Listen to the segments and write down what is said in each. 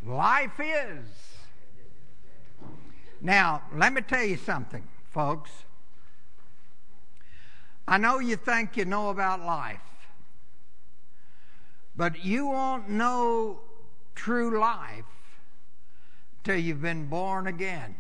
life is. Now, let me tell you something, folks. I know you think you know about life, but you won't know true life till you've been born again.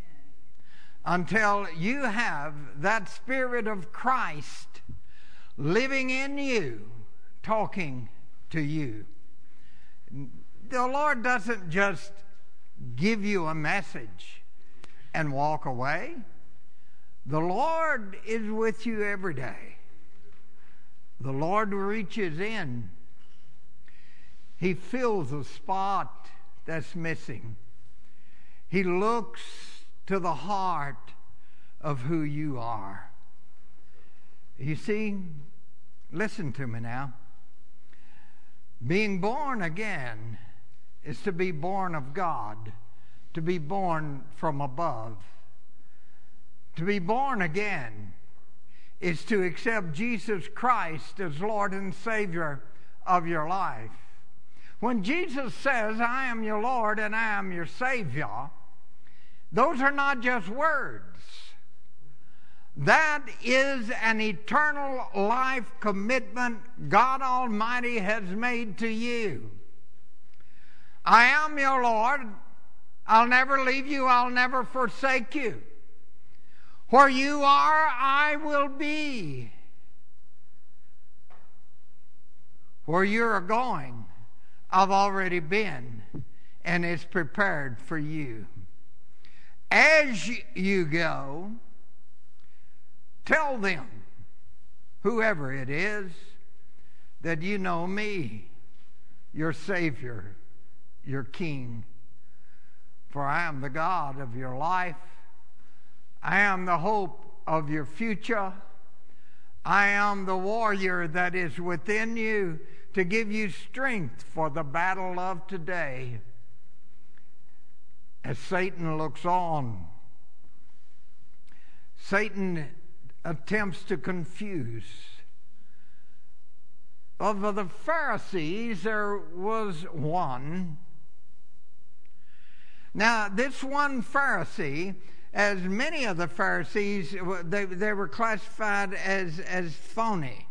Until you have that Spirit of Christ living in you, talking to you. The Lord doesn't just give you a message and walk away. The Lord is with you every day. The Lord reaches in. He fills a spot that's missing. He looks to the heart of who you are. You see, listen to me now. Being born again is to be born of God, to be born from above. To be born again is to accept Jesus Christ as Lord and Savior of your life. When Jesus says, I am your Lord and I am your Savior, those are not just words. That is an eternal life commitment God Almighty has made to you. I am your Lord. I'll never leave you. I'll never forsake you. Where you are, I will be. Where you're going, I've already been, and it's prepared for you. As you go, tell them, whoever it is, that you know me, your Savior, your King. For I am the God of your life. I am the hope of your future. I am the warrior that is within you to give you strength for the battle of today. As Satan looks on, Satan attempts to confuse. Of the Pharisees, there was one. Now, this one Pharisee, as many of the Pharisees, they were classified as phony.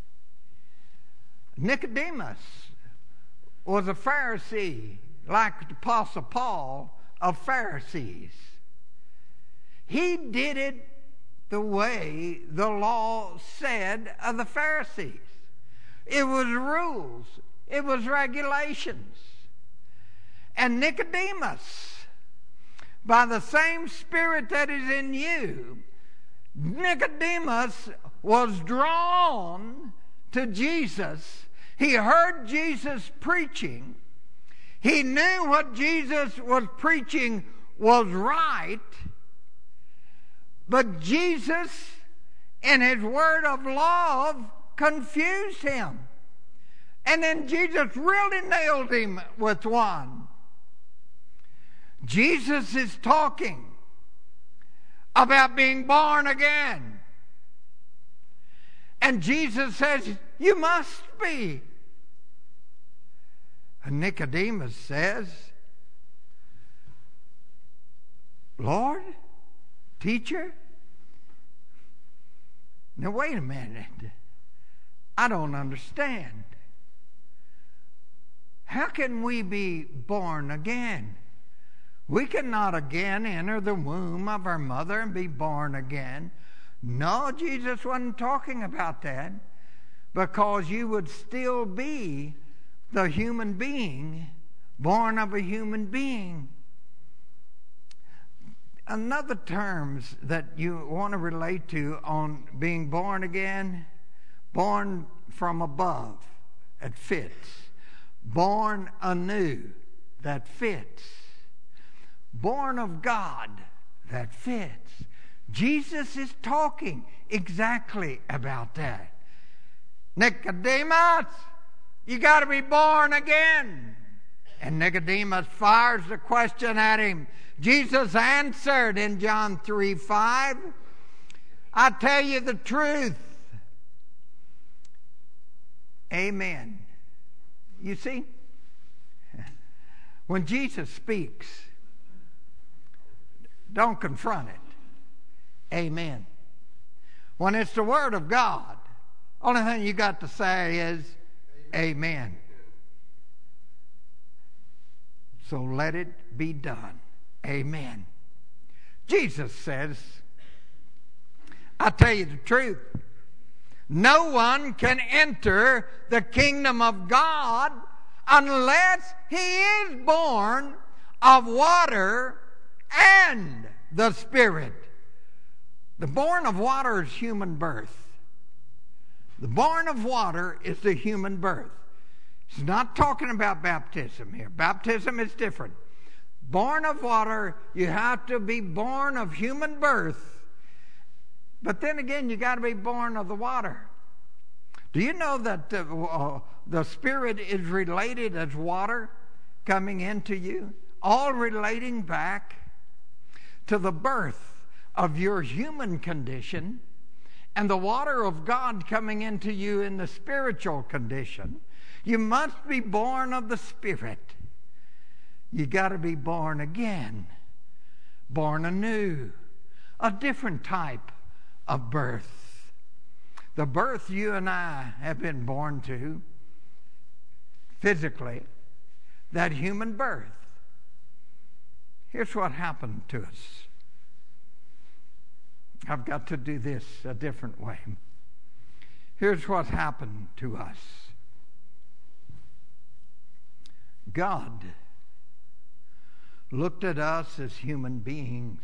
Nicodemus was a Pharisee, like the Apostle Paul, of Pharisees. He did it the way the law said of the Pharisees. It was rules. It was regulations. And Nicodemus, by the same Spirit that is in you, Nicodemus was drawn to Jesus. He heard Jesus preaching. He knew what Jesus was preaching was right. But Jesus, in his word of love, confused him. And then Jesus really nailed him with one. Jesus is talking about being born again. And Jesus says, you must be. And Nicodemus says, Lord, teacher, now wait a minute. I don't understand. How can we be born again? We cannot again enter the womb of our mother and be born again. No, Jesus wasn't talking about that, because you would still be the human being, born of a human being. Another terms that you want to relate to on being born again, born from above, that fits. Born anew, that fits. Born of God, that fits. Jesus is talking exactly about that. Nicodemus, you got to be born again. And Nicodemus fires the question at him. Jesus answered in John 3:5, I tell you the truth. Amen. You see, When Jesus speaks, don't confront it. Amen. When it's the Word of God, only thing you got to say is amen. So let it be done. Amen. Jesus says, I tell you the truth, no one can enter the kingdom of God unless he is born of water and the Spirit. The born of water is human birth. The born of water is the human birth. He's not talking about baptism here. Baptism is different. Born of water, you have to be born of human birth. But then again, you got to be born of the water. Do you know that the Spirit is related as water coming into you? All relating back to the birth of your human condition and the water of God coming into you in the spiritual condition. You must be born of the Spirit. You got to be born again, born anew, a different type of birth. The birth you and I have been born to, physically, that human birth. Here's what happened to us. I've got to do this a different way. Here's what happened to us. God looked at us as human beings,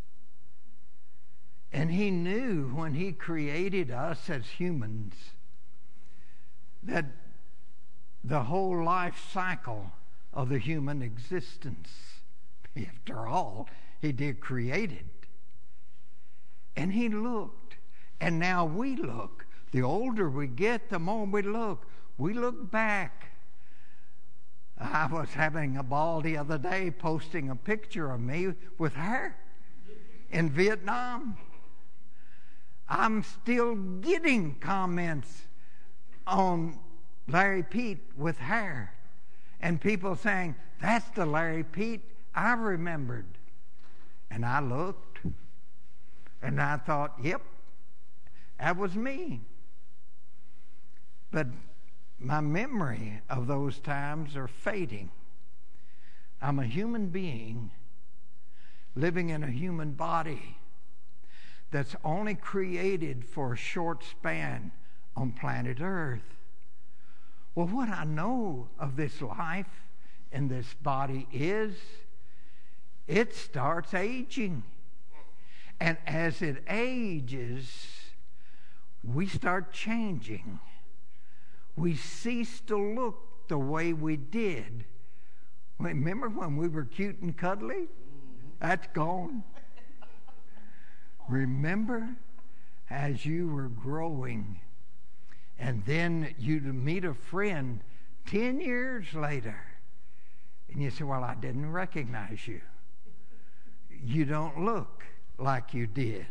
and he knew when he created us as humans that the whole life cycle of the human existence, after all, he did create it. And he looked, and now we look. The older we get, the more we look. We look back. I was having a ball the other day posting a picture of me with hair in Vietnam. I'm still getting comments on Larry Pete with hair. And people saying, that's the Larry Pete I remembered. And I looked, and I thought, yep, that was me. But my memory of those times are fading. I'm a human being living in a human body that's only created for a short span on planet Earth. Well, what I know of this life in this body is it starts aging. And as it ages, we start changing. We cease to look the way we did. Remember when we were cute and cuddly? That's gone. Remember as you were growing, and then you'd meet a friend 10 years later, and you say, well, I didn't recognize you. You don't look like you did.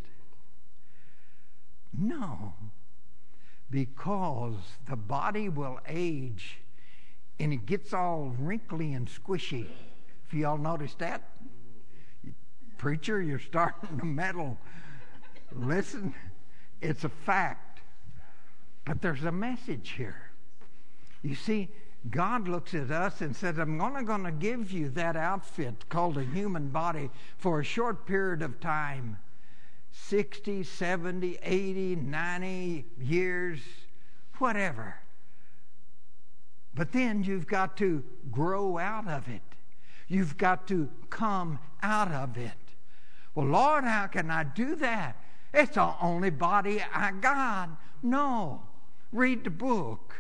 No. Because the body will age and it gets all wrinkly and squishy. If y'all noticed that? Preacher, you're starting to meddle. Listen, it's a fact. But there's a message here. You see, God looks at us and says, I'm only going to give you that outfit called a human body for a short period of time. 60, 70, 80, 90 years, whatever. But then you've got to grow out of it. You've got to come out of it. Well, Lord, how can I do that? It's the only body I got. No. Read the book.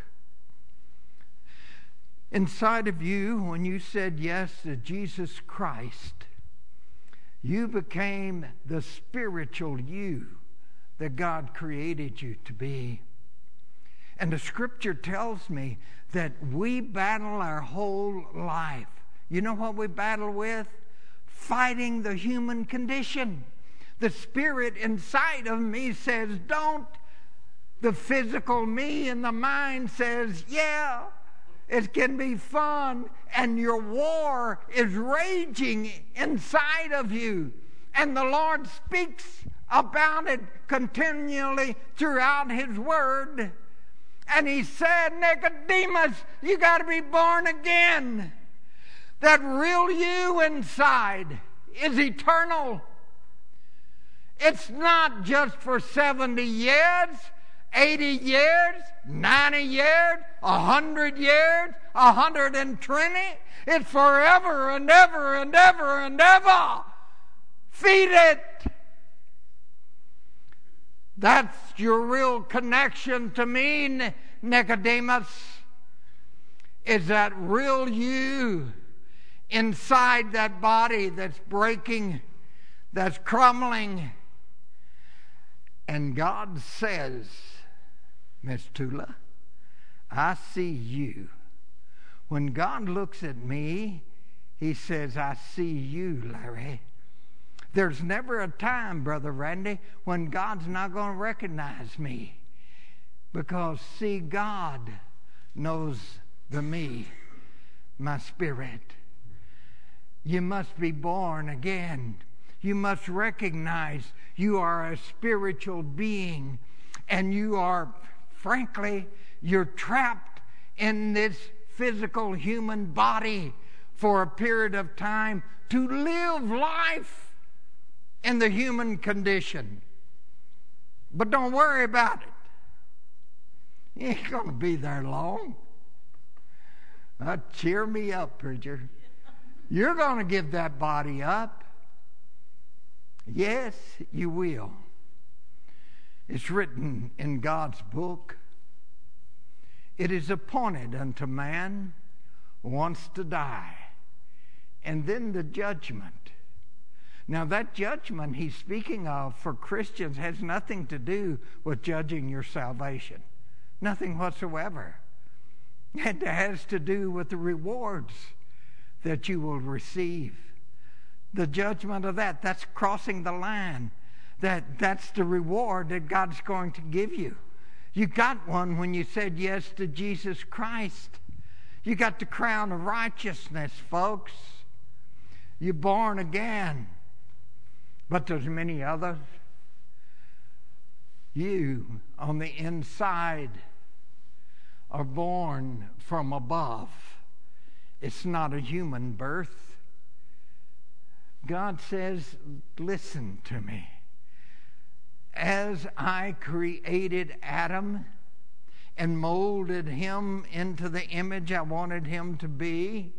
Inside of you, when you said yes to Jesus Christ, you became the spiritual you that God created you to be. And the scripture tells me that we battle our whole life. You know what we battle with? Fighting the human condition. The spirit inside of me says, don't. The physical me and the mind says, yeah. It can be fun, and your war is raging inside of you. And the Lord speaks about it continually throughout His Word. And He said, Nicodemus, you got to be born again. That real you inside is eternal. It's not just for 70 years, 80 years, 90 years, 100 years, 120. It's forever and ever and ever and ever. Feed it. That's your real connection to me, Nicodemus, is that real you inside that body that's breaking, that's crumbling. And God says, Miss Tula, I see you. When God looks at me, He says, I see you, Larry. There's never a time, Brother Randy, when God's not going to recognize me. Because, see, God knows the me, my spirit. You must be born again. You must recognize you are a spiritual being. And you are, frankly, you're trapped in this physical human body for a period of time to live life in the human condition. But don't worry about it. You ain't going to be there long. Cheer me up, preacher. You're going to give that body up. Yes, you will. It's written in God's book. It is appointed unto man once to die, and then the judgment. Now, that judgment He's speaking of for Christians has nothing to do with judging your salvation. Nothing whatsoever. It has to do with the rewards that you will receive. The judgment of that's crossing the line. That's the reward that God's going to give you. You got one when you said yes to Jesus Christ. You got the crown of righteousness, folks. You're born again. But there's many others. You, on the inside, are born from above. It's not a human birth. God says, listen to me. As I created Adam and molded him into the image I wanted him to be,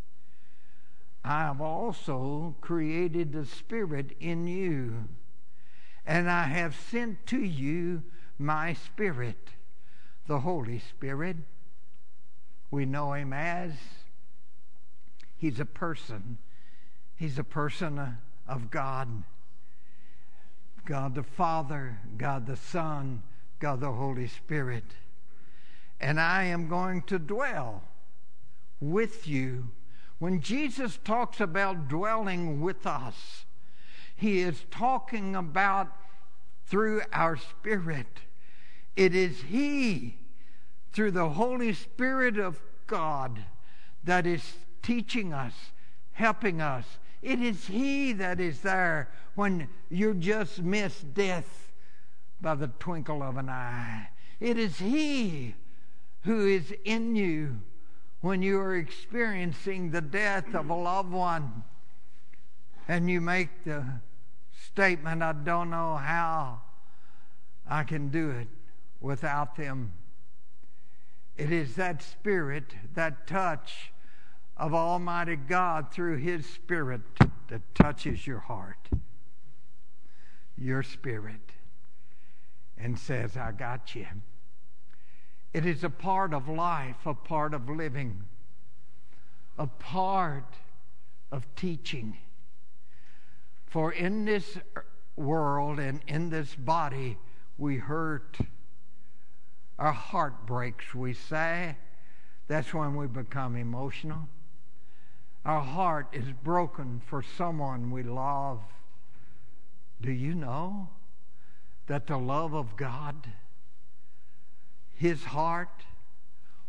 I have also created the Spirit in you, and I have sent to you my Spirit, the Holy Spirit. We know Him as He's a person. He's a person of God. God the Father, God the Son, God the Holy Spirit. And I am going to dwell with you. When Jesus talks about dwelling with us, He is talking about through our spirit. It is He, through the Holy Spirit of God, that is teaching us, helping us. It is He that is there when you just miss death by the twinkle of an eye. It is He who is in you when you are experiencing the death of a loved one and you make the statement, I don't know how I can do it without them. It is that Spirit, that touch of Almighty God through His Spirit that touches your heart, your spirit, and says, I got you. It is a part of life, a part of living, a part of teaching. For in this world and in this body, we hurt. Our heart breaks, we say. That's when we become emotional. Our heart is broken for someone we love. Do you know that the love of God, His heart,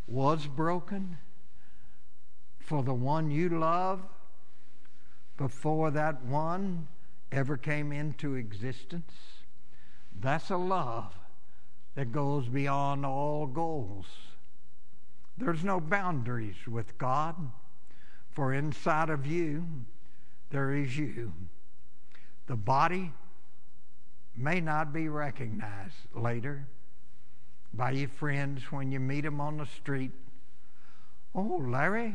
was broken for the one you love before that one ever came into existence. That's a love that goes beyond all goals. There's no boundaries with God, for inside of you, there is you. The body may not be recognized later by your friends when you meet them on the street. Oh, Larry,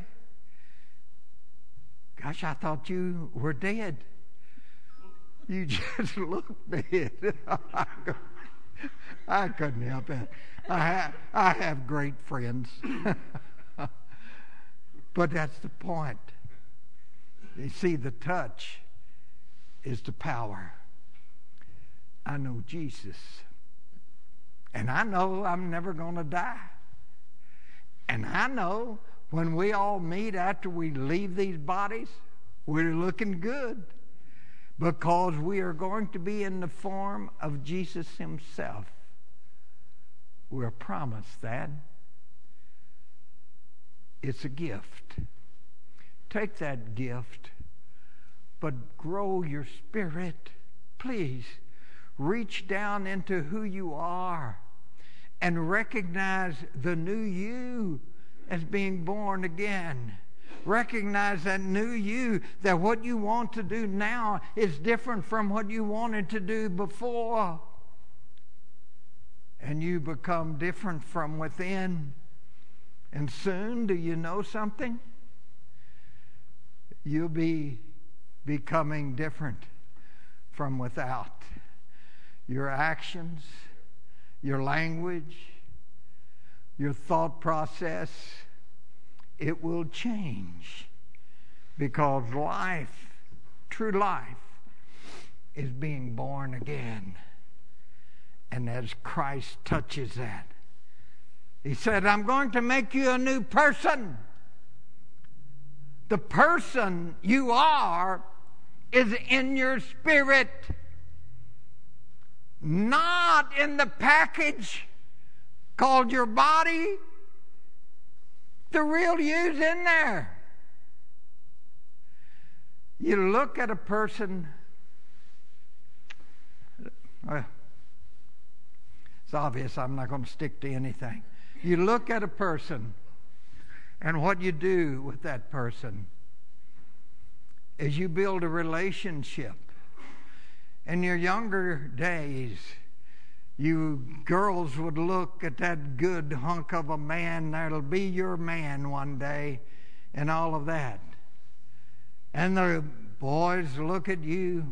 gosh, I thought you were dead. You just look dead. I couldn't help it. I have great friends. But that's the point. You see, the touch is the power. I know Jesus. And I know I'm never going to die. And I know when we all meet after we leave these bodies, we're looking good. Because we are going to be in the form of Jesus himself. We're promised that. It's a gift. Take that gift, but grow your spirit. Please reach down into who you are and recognize the new you as being born again. Recognize that new you, that what you want to do now is different from what you wanted to do before. And you become different from within. And soon, do you know something? You'll be becoming different from without. Your actions, your language, your thought process, it will change, because life, true life, is being born again. And as Christ touches that, he said, I'm going to make you a new person. The person you are is in your spirit, not in the package called your body. The real you's in there. You look at a person, well, it's obvious I'm not going to stick to anything. You look at a person, and what you do with that person is you build a relationship. In your younger days, you girls would look at that good hunk of a man that'll be your man one day and all of that. And the boys look at you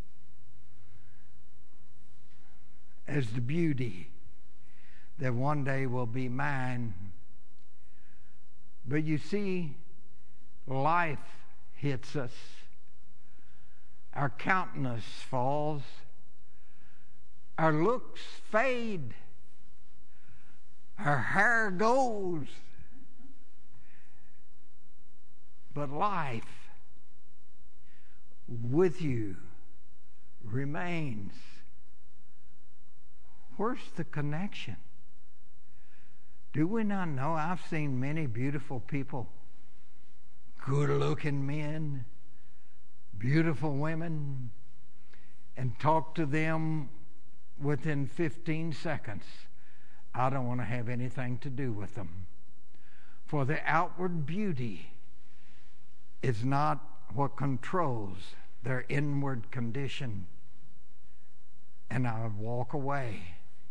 as the beauty that one day will be mine. But you see, life hits us. Our countenance falls. Our looks fade. Our hair goes. But life with you remains. Where's the connection? Do we not know? I've seen many beautiful people, good-looking men, beautiful women, and talk to them within 15 seconds. I don't want to have anything to do with them. For the outward beauty is not what controls their inward condition. And I walk away.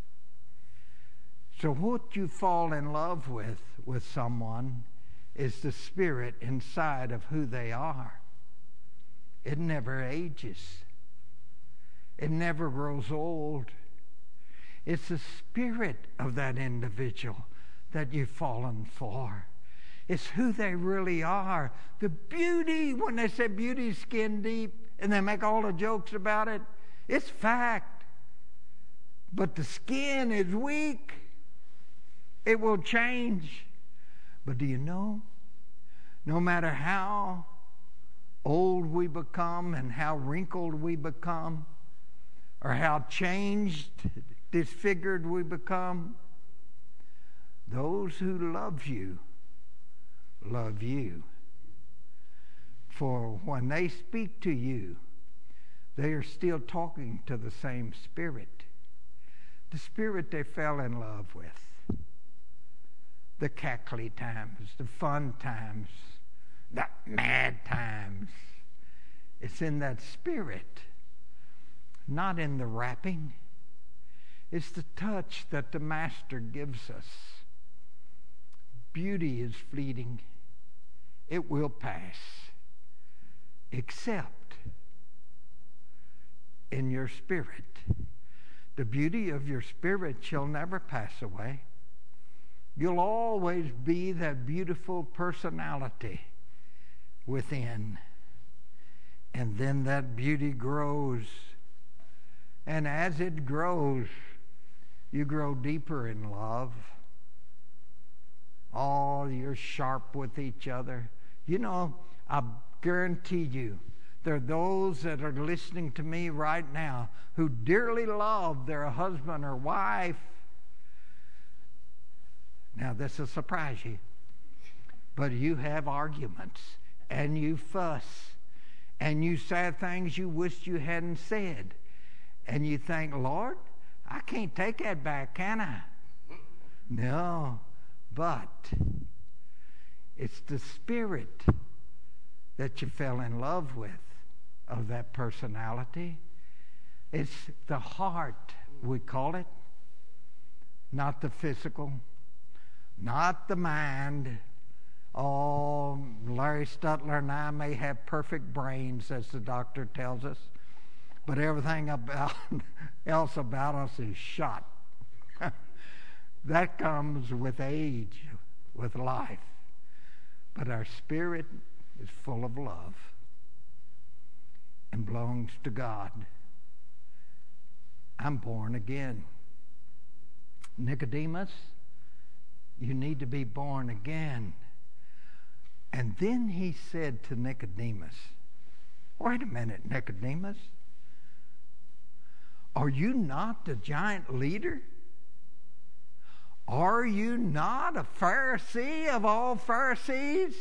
So what you fall in love with someone is the spirit inside of who they are. It never ages. It never grows old. It's the spirit of that individual that you've fallen for. It's who they really are. The beauty, when they say beauty's skin deep and they make all the jokes about it, it's fact. But the skin is weak. It will change. But do you know? No matter how old we become and how wrinkled we become, or how changed, disfigured we become, those who love you, love you. For when they speak to you, they are still talking to the same Spirit. The Spirit they fell in love with. The cackly times, the fun times, the mad times. It's in that Spirit, not in the wrapping. It's the touch that the Master gives us. Beauty is fleeting. It will pass. Except in your spirit. The beauty of your spirit shall never pass away. You'll always be that beautiful personality within. And then that beauty grows. And as it grows, you grow deeper in love. Oh, you're sharp with each other. You know, I guarantee you, there are those that are listening to me right now who dearly love their husband or wife. Now, this will surprise you. But you have arguments, and you fuss, and you say things you wish you hadn't said. And you think, Lord, I can't take that back, can I? No. But it's the Spirit that you fell in love with of that personality. It's the heart, we call it, not the physical, not the mind. Oh, Larry Stutler and I may have perfect brains, as the doctor tells us, but everything else about us is shot. That comes with age, with life. But our spirit is full of love and belongs to God. I'm born again. Nicodemus, you need to be born again. And then he said to Nicodemus, wait a minute, Nicodemus. Are you not the giant leader? Are you not a Pharisee of all Pharisees?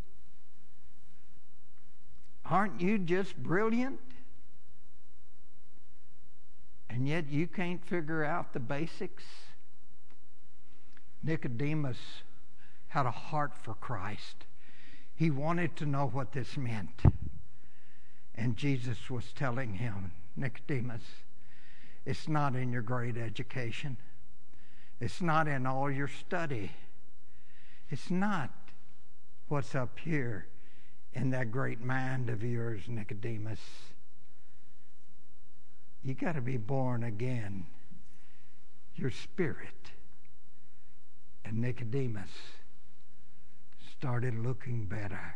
Aren't you just brilliant? And yet you can't figure out the basics? Nicodemus had a heart for Christ. He wanted to know what this meant. And Jesus was telling him, Nicodemus, it's not in your great education. It's not in all your study. It's not what's up here in that great mind of yours, Nicodemus. You got to be born again. Your spirit. And Nicodemus started looking better.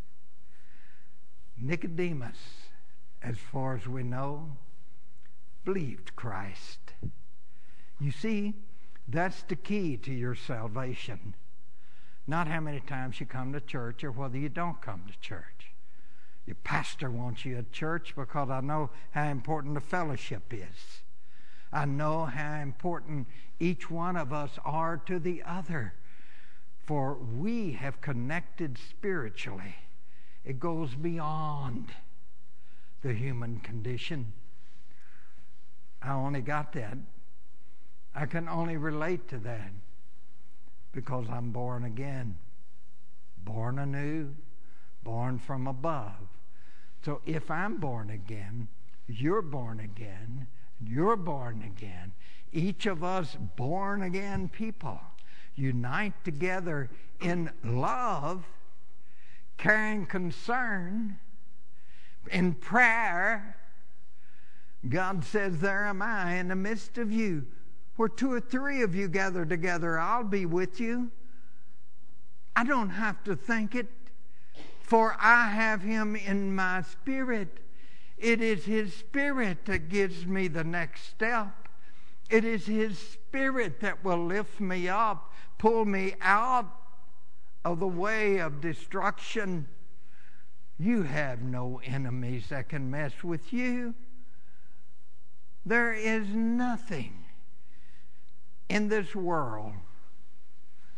Nicodemus, as far as we know, believed Christ. You see, that's the key to your salvation. Not how many times you come to church or whether you don't come to church. Your pastor wants you at church because I know how important the fellowship is. I know how important each one of us are to the other. For we have connected spiritually. It goes beyond the human condition. I only got that. I can only relate to that because I'm born again, born anew, born from above. So if I'm born again, you're born again, you're born again. Each of us born again people unite together in love, caring concern, in prayer. God says, there am I in the midst of you. Where 2 or 3 of you gather together, I'll be with you. I don't have to think it, for I have him in my spirit. It is his spirit that gives me the next step. It is his spirit that will lift me up, pull me out of the way of destruction. You have no enemies that can mess with you. There is nothing in this world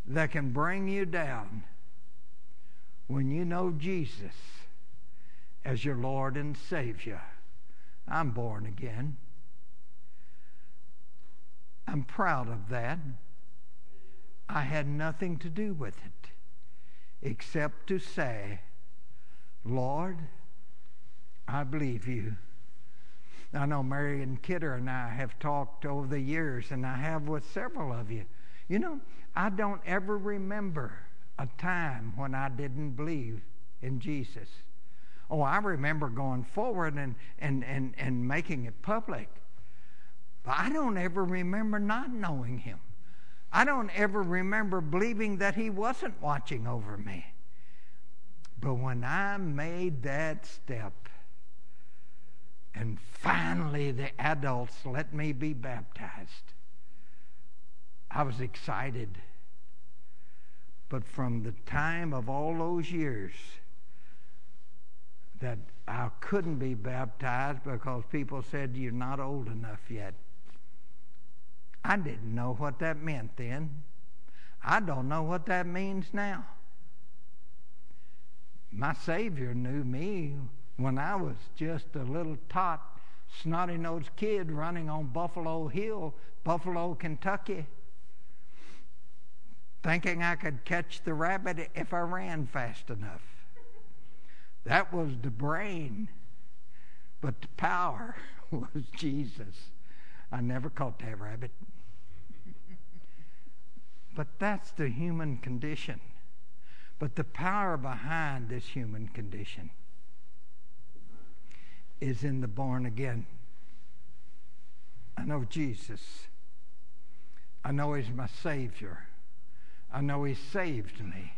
that can bring you down when you know Jesus as your Lord and Savior. I'm born again. I'm proud of that. I had nothing to do with it except to say, Lord, I believe you. I know Marion Kidder and I have talked over the years, and I have with several of you. You know, I don't ever remember a time when I didn't believe in Jesus. Oh, I remember going forward and making it public. But I don't ever remember not knowing him. I don't ever remember believing that he wasn't watching over me. But when I made that step, and finally the adults let me be baptized, I was excited. But from the time of all those years that I couldn't be baptized because people said, you're not old enough yet. I didn't know what that meant then. I don't know what that means now. My Savior knew me when I was just a little tot, snotty-nosed kid running on Buffalo Hill, Buffalo, Kentucky, thinking I could catch the rabbit if I ran fast enough. That was the brain, but the power was Jesus. I never caught that rabbit. But that's the human condition. But the power behind this human condition is in the born again. I know Jesus. I know he's my Savior. I know he saved me.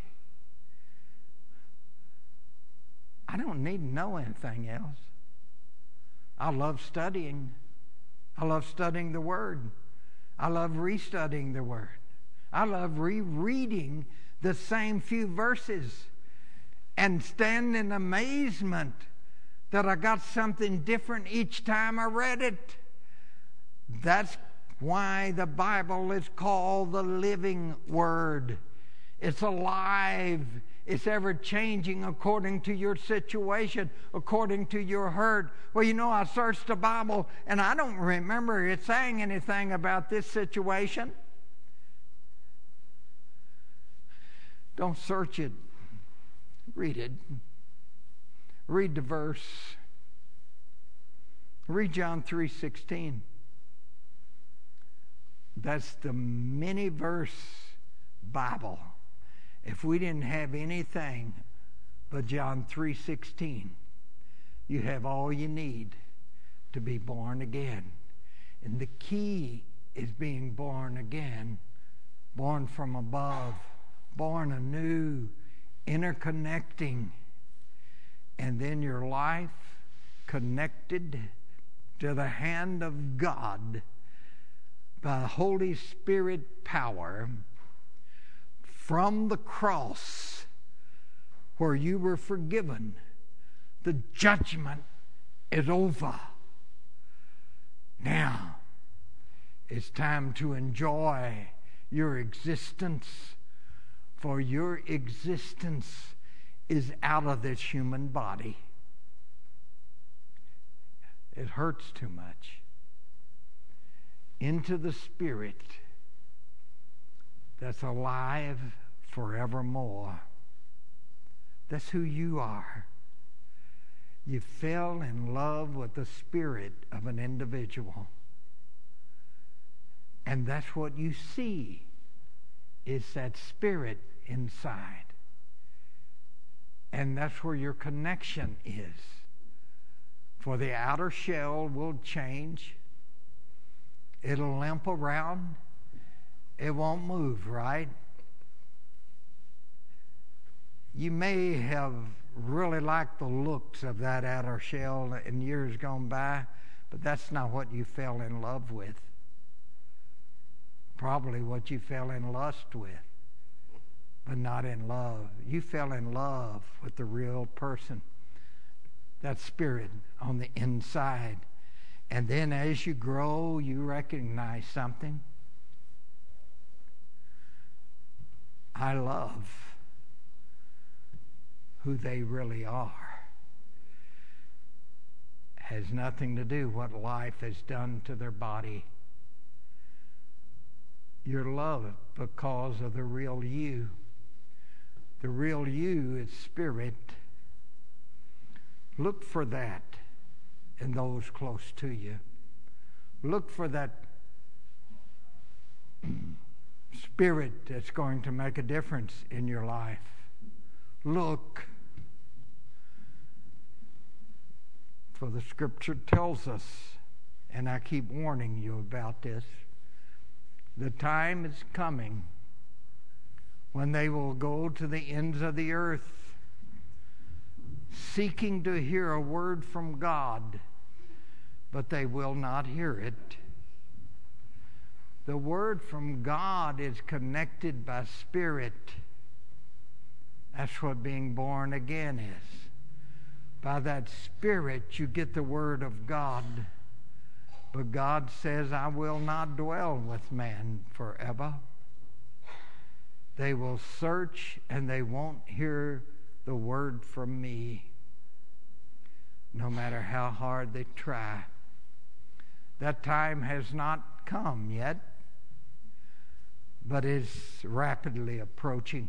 I don't need to know anything else. I love studying. I love studying the Word. I love restudying the Word. I love rereading the same few verses and stand in amazement that I got something different each time I read it. That's why the Bible is called the living Word. It's alive. It's ever-changing according to your situation, according to your hurt. Well, you know, I searched the Bible, and I don't remember it saying anything about this situation. Don't search it. Read it. Read the verse. Read John 3:16. That's the many-verse Bible. If we didn't have anything but John 3:16, you have all you need to be born again. And the key is being born again, born from above, born anew, interconnecting, and then your life connected to the hand of God by the Holy Spirit power from the cross where you were forgiven. The judgment is over. Now it's time to enjoy your existence, for your existence is out of this human body. It hurts too much. Into the Spirit that's alive forevermore. That's who you are. You fell in love with the spirit of an individual. And that's what you see, is that spirit inside. And that's where your connection is. For the outer shell will change. It'll limp around. It won't move, right? You may have really liked the looks of that outer shell in years gone by, but that's not what you fell in love with. Probably what you fell in lust with, but not in love. You fell in love with the real person, that spirit on the inside. And then as you grow, you recognize something. I love who they really are. Has nothing to do what life has done to their body. You're loved because of the real you. The real you is spirit. Look for that in those close to you. Look for that spirit that's going to make a difference in your life. Look. For the scripture tells us, and I keep warning you about this, the time is coming when they will go to the ends of the earth seeking to hear a word from God, but they will not hear it. The word from God is connected by spirit. That's what being born again is. By that spirit you get the word of God. But God says, I will not dwell with man forever. They will search and they won't hear the word from me, no matter how hard they try. That time has not come yet, but is rapidly approaching.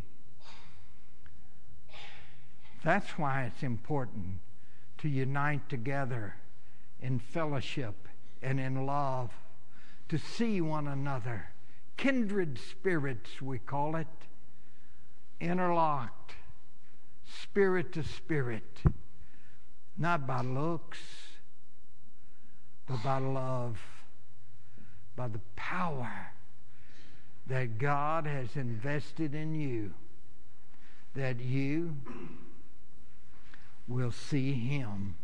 That's why it's important to unite together in fellowship and in love, to see one another. Kindred spirits, we call it, interlocked, spirit to spirit, not by looks, but by love, by the power that God has invested in you, that you will see him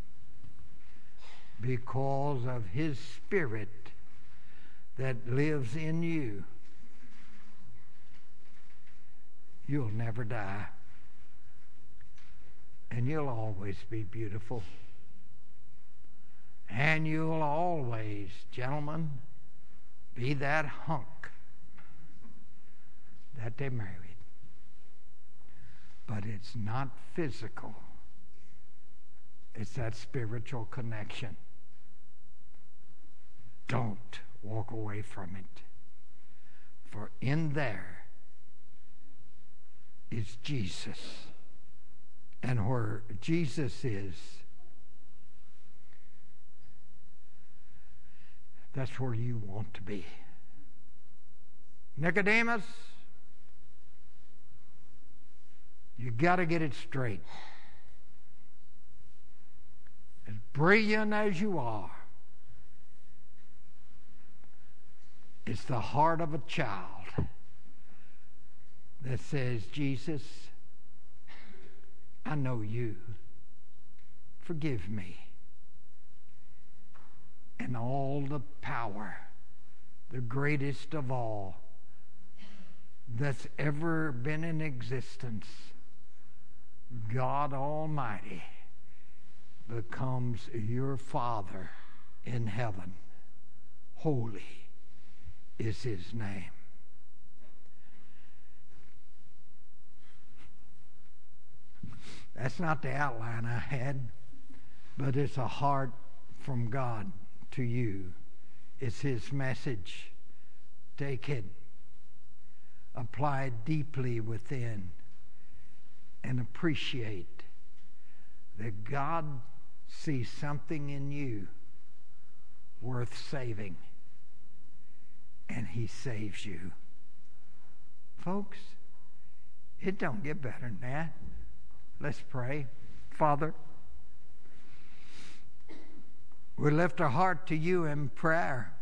because of his spirit that lives in you. You'll never die. And you'll always be beautiful. And you'll always, gentlemen, be that hunk that they married. But it's not physical. It's that spiritual connection. Don't walk away from it. For in there is Jesus. And where Jesus is, that's where you want to be. Nicodemus, you got to get it straight. As brilliant as you are, it's the heart of a child that says, Jesus, I know you. Forgive me. And all the power, the greatest of all, that's ever been in existence, God Almighty, becomes your Father in heaven. Holy is his name. That's not the outline I had, but it's a heart from God to you. It's his message. Take it, apply it deeply within, and appreciate that God sees something in you worth saving, and he saves you. Folks, it don't get better than that. Let's pray. Father, we lift our heart to you in prayer.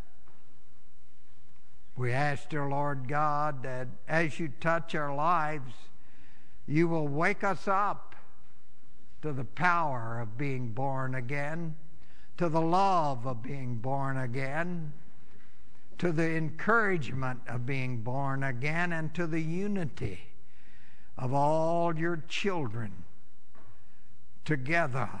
We ask, dear Lord God, that as you touch our lives, you will wake us up to the power of being born again, to the love of being born again, to the encouragement of being born again, and to the unity of all your children together,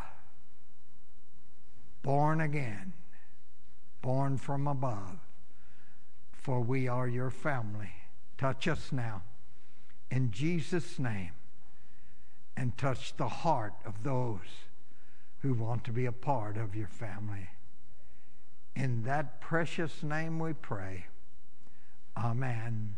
born again, born from above, for we are your family. Touch us now. in Jesus' name and touch the heart of those who want to be a part of your family. In that precious name we pray. Amen.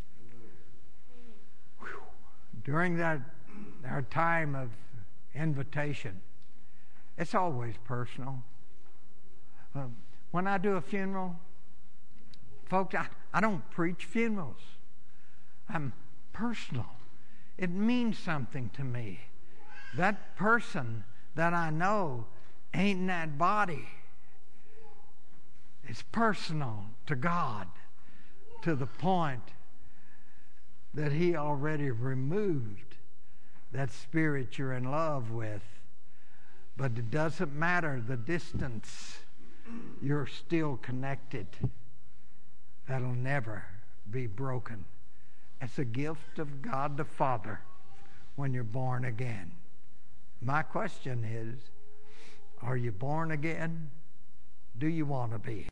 Whew. During our time of invitation, it's always personal. When I do a funeral, folks, I don't preach funerals. I'm personal. It means something to me. That person that I know ain't in that body. It's personal to God, to the point that He already removed that spirit you're in love with. But it doesn't matter the distance. You're still connected. That'll never be broken. It's a gift of God the Father when you're born again. My question is, are you born again? Do you want to be?